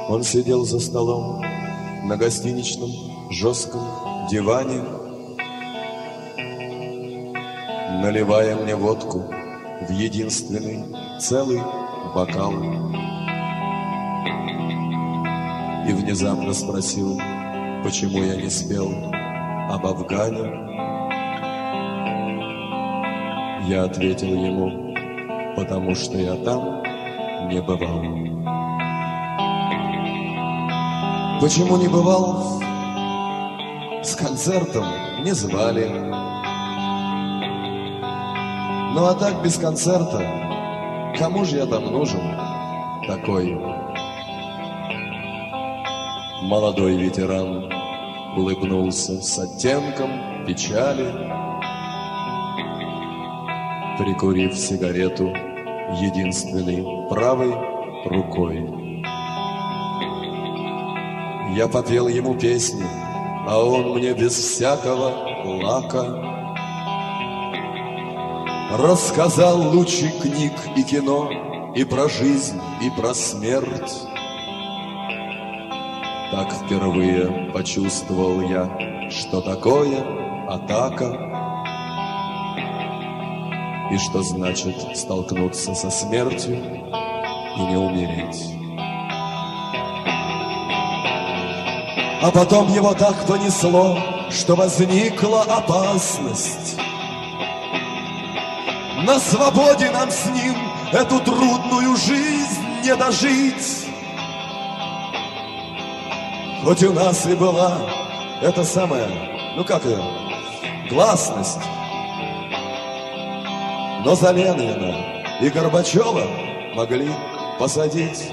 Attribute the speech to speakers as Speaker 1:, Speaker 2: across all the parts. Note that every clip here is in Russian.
Speaker 1: Он сидел за столом на гостиничном жестком диване, наливая мне водку в единственный целый бокал. И внезапно спросил, почему я не спел об Афгане. Я ответил ему, потому что я там не бывал. Почему не бывал? С концертом не звали. Ну а так без концерта, кому же я там нужен такой? Молодой ветеран улыбнулся с оттенком печали, прикурив сигарету единственной правой рукой. Я попел ему песни, а он мне без всякого лака рассказал лучи книг и кино, и про жизнь, и про смерть. Так впервые почувствовал я, что такое атака, и что значит столкнуться со смертью и не умереть. А потом его так понесло, что возникла опасность. На свободе нам с ним эту трудную жизнь не дожить. Хоть у нас и была эта самая, ну как ее, гласность, но за Ленина и Горбачева могли посадить.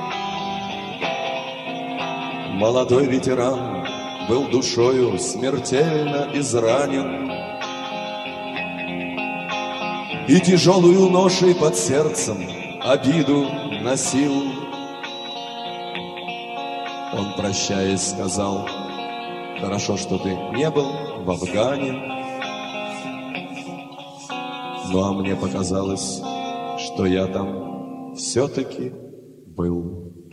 Speaker 1: Молодой ветеран был душою смертельно изранен и тяжелую ношей под сердцем обиду носил. Он, прощаясь, сказал: хорошо, что ты не был в Афгане. Ну а мне показалось, что я там все-таки был.